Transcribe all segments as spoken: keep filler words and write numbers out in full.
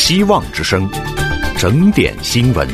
希望之声，整点新闻。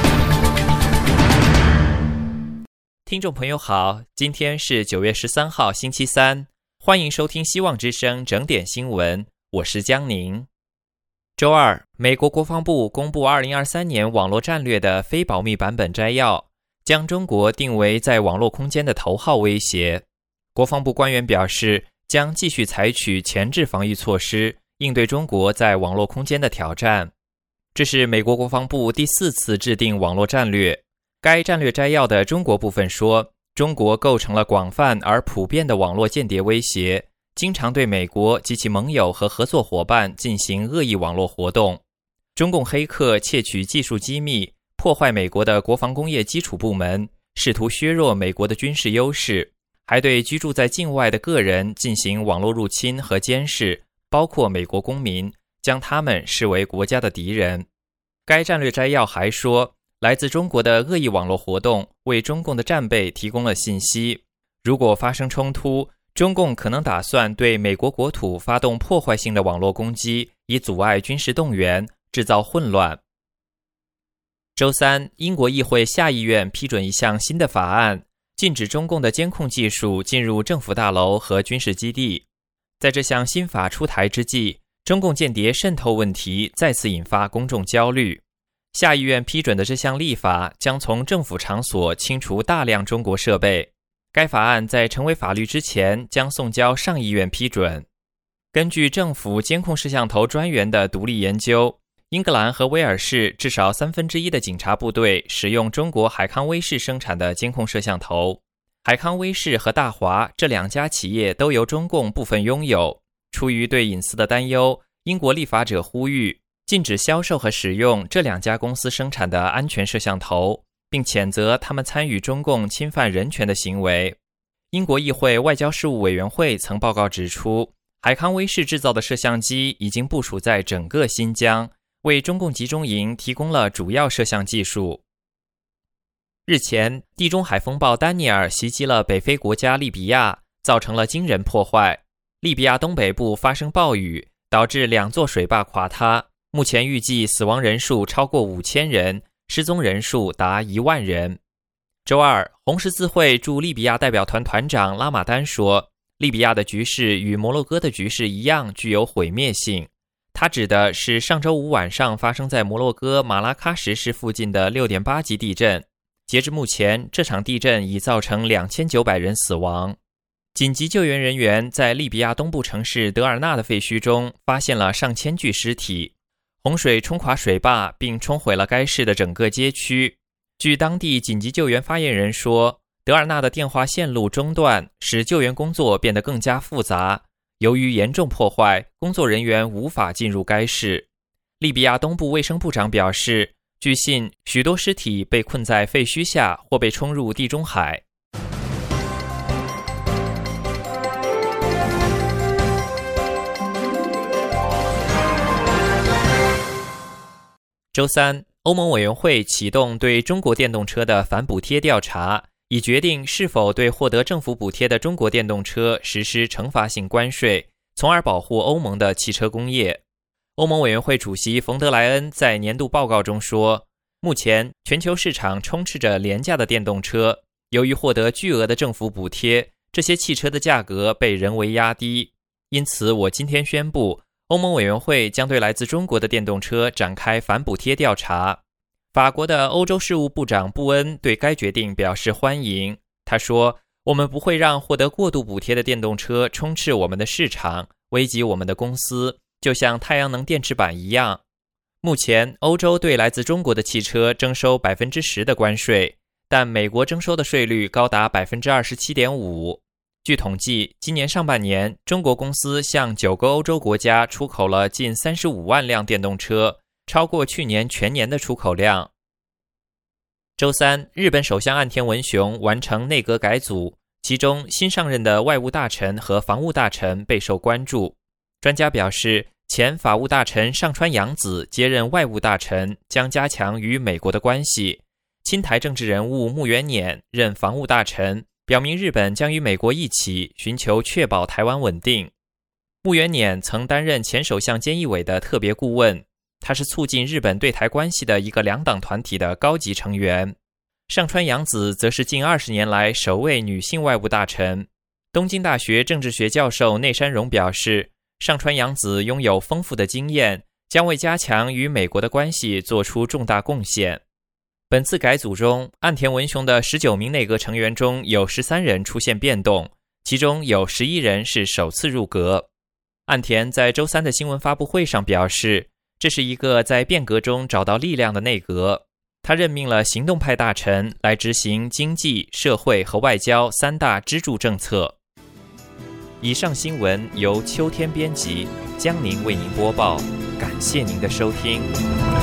听众朋友好，今天是九月十三号星期三，欢迎收听希望之声整点新闻，我是江宁。周二，美国国防部公布二零二三年网络战略的非保密版本摘要，将中国定为在网络空间的头号威胁。国防部官员表示，将继续采取前置防御措施，应对中国在网络空间的挑战。这是美国国防部第四次制定网络战略。该战略摘要的中国部分说，中国构成了广泛而普遍的网络间谍威胁，经常对美国及其盟友和合作伙伴进行恶意网络活动。中共黑客窃取技术机密，破坏美国的国防工业基础部门，试图削弱美国的军事优势，还对居住在境外的个人进行网络入侵和监视，包括美国公民，将他们视为国家的敌人。该战略摘要还说，来自中国的恶意网络活动为中共的战备提供了信息，如果发生冲突，中共可能打算对美国国土发动破坏性的网络攻击，以阻碍军事动员，制造混乱。周三，英国议会下议院批准一项新的法案，禁止中共的监控技术进入政府大楼和军事基地。在这项新法出台之际，中共间谍渗透问题再次引发公众焦虑。下议院批准的这项立法将从政府场所清除大量中国设备。该法案在成为法律之前将送交上议院批准。根据政府监控摄像头专员的独立研究，英格兰和威尔士至少三分之一的警察部队使用中国海康威视生产的监控摄像头。海康威视和大华这两家企业都由中共部分拥有。出于对隐私的担忧，英国立法者呼吁禁止销售和使用这两家公司生产的安全摄像头，并谴责他们参与中共侵犯人权的行为。英国议会外交事务委员会曾报告指出，海康威视制造的摄像机已经部署在整个新疆，为中共集中营提供了主要摄像技术。日前，地中海风暴丹尼尔袭击了北非国家利比亚，造成了惊人破坏。利比亚东北部发生暴雨，导致两座水坝垮塌，目前预计死亡人数超过五千人，失踪人数达一万人。周二，红十字会驻利比亚代表团团长拉马丹说，利比亚的局势与摩洛哥的局势一样具有毁灭性。他指的是上周五晚上发生在摩洛哥马拉喀什市附近的 六点八 级地震。截至目前，这场地震已造成两千九百人死亡。紧急救援人员在利比亚东部城市德尔纳的废墟中发现了上千具尸体。洪水冲垮水坝，并冲毁了该市的整个街区。据当地紧急救援发言人说，德尔纳的电话线路中断，使救援工作变得更加复杂。由于严重破坏，工作人员无法进入该市。利比亚东部卫生部长表示，据信许多尸体被困在废墟下或被冲入地中海。周三，欧盟委员会启动对中国电动车的反补贴调查，以决定是否对获得政府补贴的中国电动车实施惩罚性关税，从而保护欧盟的汽车工业。欧盟委员会主席冯德莱恩在年度报告中说，目前全球市场充斥着廉价的电动车，由于获得巨额的政府补贴，这些汽车的价格被人为压低。因此，我今天宣布，欧盟委员会将对来自中国的电动车展开反补贴调查。法国的欧洲事务部长布恩对该决定表示欢迎。他说，我们不会让获得过度补贴的电动车充斥我们的市场，危及我们的公司，就像太阳能电池板一样。目前，欧洲对来自中国的汽车征收 百分之十 的关税，但美国征收的税率高达 百分之二十七点五。据统计，今年上半年，中国公司向九个欧洲国家出口了近三十五万辆电动车，超过去年全年的出口量。周三，日本首相岸田文雄完成内阁改组，其中新上任的外务大臣和防务大臣备受关注。专家表示，前法务大臣上川洋子接任外务大臣，将加强与美国的关系。亲台政治人物木原稔任防务大臣，表明日本将与美国一起寻求确保台湾稳定。木原稔曾担任前首相菅义伟的特别顾问。 他是促进日本对台关系的一个两党团体的高级成员。上川洋子则是近二十年来首位女性外务大臣。东京大学政治学教授内山荣表示，上川洋子拥有丰富的经验，将为加强与美国的关系做出重大贡献。本次改组中，岸田文雄的十九名内阁成员中有十三人出现变动，其中有十一人是首次入阁。岸田在周三的新闻发布会上表示，这是一个在变革中找到力量的内阁。他任命了行动派大臣来执行经济、社会和外交三大支柱政策。以上新闻由秋天编辑，江宁为您播报，感谢您的收听。